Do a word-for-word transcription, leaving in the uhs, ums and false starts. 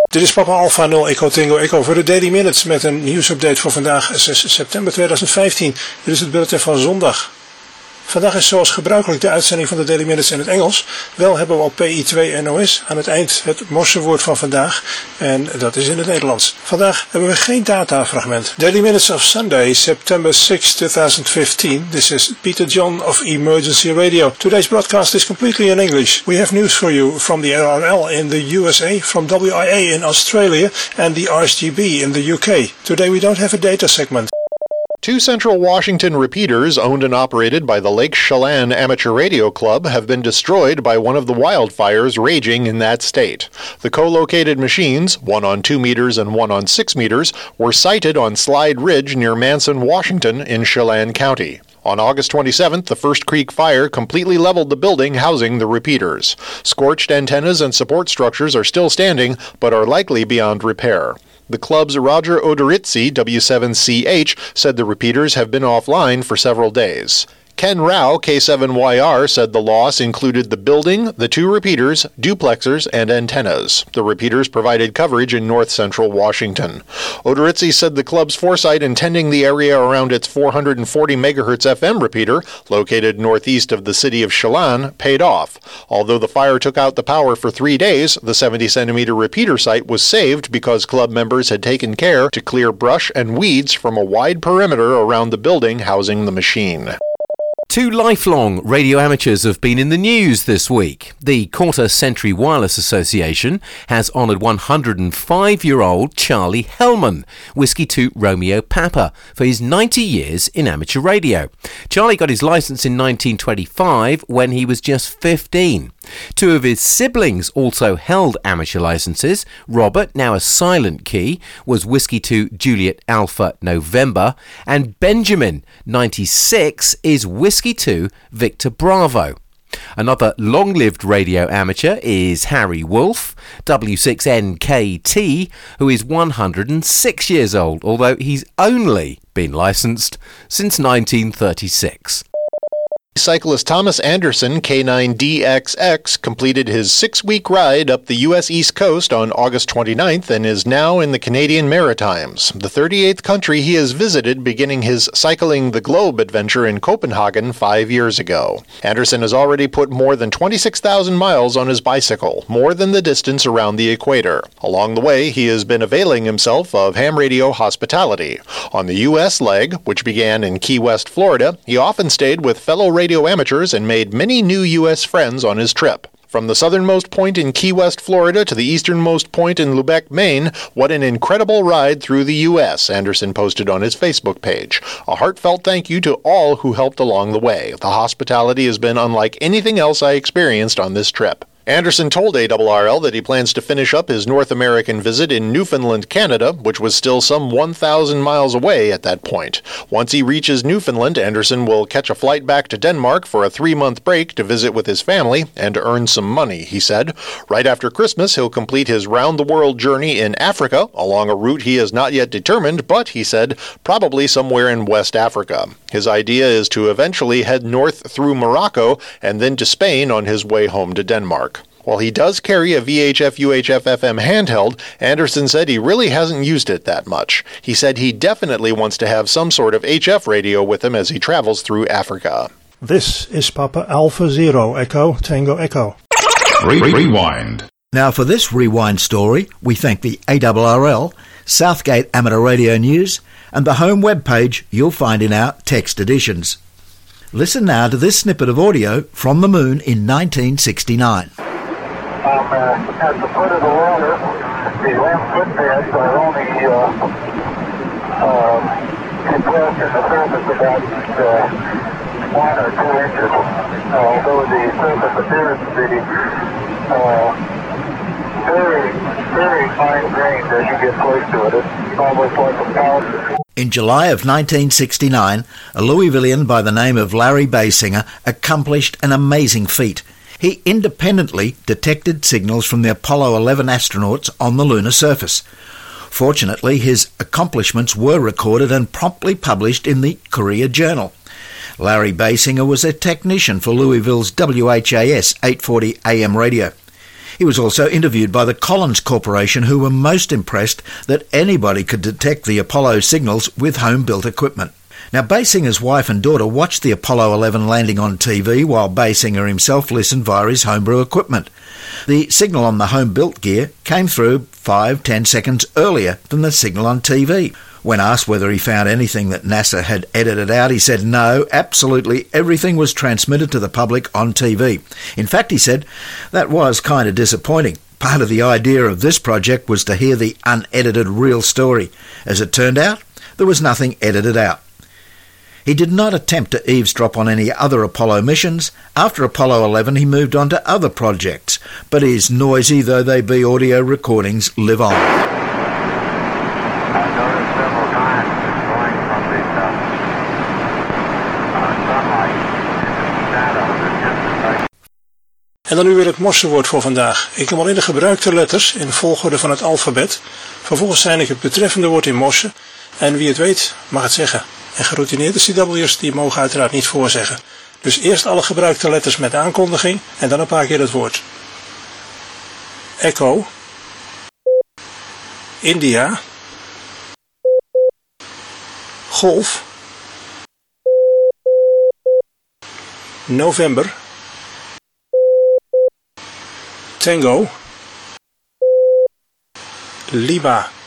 Dit is Papa Alpha nul Echo Tango Echo voor de Daily Minutes met een nieuwsupdate voor vandaag zes september tweeduizend vijftien. Dit is het bulletin van zondag. Vandaag is zoals gebruikelijk de uitzending van de Daily Minutes in het Engels. Wel hebben we op P I twee N O S aan het eind het morsewoord van vandaag. En dat is in het Nederlands. Vandaag hebben we geen datafragment. Daily Minutes of Sunday, September sixth, twenty fifteen. This is Peter John of Emergency Radio. Today's broadcast is completely in English. We have news for you from the R R L in the U S A, from W I A in Australia, and the R S G B in the U K. Today we don't have a data segment. Two Central Washington repeaters owned and operated by the Lake Chelan Amateur Radio Club have been destroyed by one of the wildfires raging in that state. The co-located machines, one on two meters and one on six meters, were sited on Slide Ridge near Manson, Washington in Chelan County. On August twenty-seventh, the First Creek fire completely leveled the building housing the repeaters. Scorched antennas and support structures are still standing, but are likely beyond repair. The club's Roger Odorizzi, W seven C H, said the repeaters have been offline for several days. Ken Rao, K seven Y R, said the loss included the building, the two repeaters, duplexers, and antennas. The repeaters provided coverage in north-central Washington. Odorizzi said the club's foresight in tending the area around its four hundred forty megahertz F M repeater, located northeast of the city of Chelan, paid off. Although the fire took out the power for three days, the seventy centimeter repeater site was saved because club members had taken care to clear brush and weeds from a wide perimeter around the building housing the machine. Two lifelong radio amateurs have been in the news this week. The Quarter Century Wireless Association has honoured one hundred five-year-old Charlie Hellman, Whiskey two Romeo Papa, for his ninety years in amateur radio. Charlie got his licence in nineteen twenty-five when he was just fifteen. Two of his siblings also held amateur licences. Robert, now a silent key, was Whiskey two Juliet Alpha November, and Benjamin, ninety-six, is Whiskey two Victor Bravo. Another long-lived radio amateur is Harry Wolf, W six N K T, who is one hundred six years old, although he's only been licensed since nineteen thirty-six. Cyclist Thomas Anderson, K nine D X X, completed his six-week ride up the U S East Coast on August twenty-ninth and is now in the Canadian Maritimes, the thirty-eighth country he has visited, beginning his Cycling the Globe adventure in Copenhagen five years ago. Anderson has already put more than twenty-six thousand miles on his bicycle, more than the distance around the equator. Along the way, he has been availing himself of ham radio hospitality. On the U S leg, which began in Key West, Florida, he often stayed with fellow radio amateurs and made many new U S friends on his trip. From the southernmost point in Key West, Florida to the easternmost point in Lubec, Maine, what an incredible ride through the U S, Anderson posted on his Facebook page. A heartfelt thank you to all who helped along the way. The hospitality has been unlike anything else I experienced on this trip. Anderson told A R R L that he plans to finish up his North American visit in Newfoundland, Canada, which was still some one thousand miles away at that point. Once he reaches Newfoundland, Anderson will catch a flight back to Denmark for a three-month break to visit with his family and to earn some money, he said. Right after Christmas, he'll complete his round-the-world journey in Africa, along a route he has not yet determined, but, he said, probably somewhere in West Africa. His idea is to eventually head north through Morocco and then to Spain on his way home to Denmark. While he does carry a V H F U H F F M handheld, Anderson said he really hasn't used it that much. He said he definitely wants to have some sort of H F radio with him as he travels through Africa. This is Papa Alpha Zero Echo Tango Echo. Re- rewind. Now for this rewind story, we thank the A R R L, Southgate Amateur Radio News, and the home webpage you'll find in our text editions. Listen now to this snippet of audio from the moon in nineteen sixty-nine. Um, uh, at the foot of the water, the land footpads are only uh, uh, compressed in the surface about uh, one or two inches, uh, although the surface appears to be uh, very, very fine grained as you get close to it. It's almost like a powder. In July of nineteen sixty-nine, a Louisvillian by the name of Larry Basinger accomplished an amazing feat. He independently detected signals from the Apollo eleven astronauts on the lunar surface. Fortunately, his accomplishments were recorded and promptly published in the Courier Journal. Larry Basinger was a technician for Louisville's W H A S eight forty A M radio. He was also interviewed by the Collins Corporation, who were most impressed that anybody could detect the Apollo signals with home-built equipment. Now, Basinger's wife and daughter watched the Apollo eleven landing on T V while Basinger himself listened via his homebrew equipment. The signal on the home-built gear came through five, ten seconds earlier than the signal on T V. When asked whether he found anything that NASA had edited out, he said no, absolutely everything was transmitted to the public on T V. In fact, he said, that was kind of disappointing. Part of the idea of this project was to hear the unedited real story. As it turned out, there was nothing edited out. He did not attempt to eavesdrop on any other Apollo missions. After Apollo eleven, he moved on to other projects, but his noisy though they be audio recordings live on. I noticed several times going from the uh, uh, sunlight into the shadows and just like. En dan nu weer het morsewoord voor vandaag. Ik neem alleen de gebruikte letters in volgorde van het alfabet. Vervolgens zijn ik het betreffende woord in morse. En wie het weet, mag het zeggen. En geroutineerde C W'ers die mogen uiteraard niet voorzeggen. Dus eerst alle gebruikte letters met aankondiging en dan een paar keer het woord. Echo. India. Golf. November. Tango. Lima.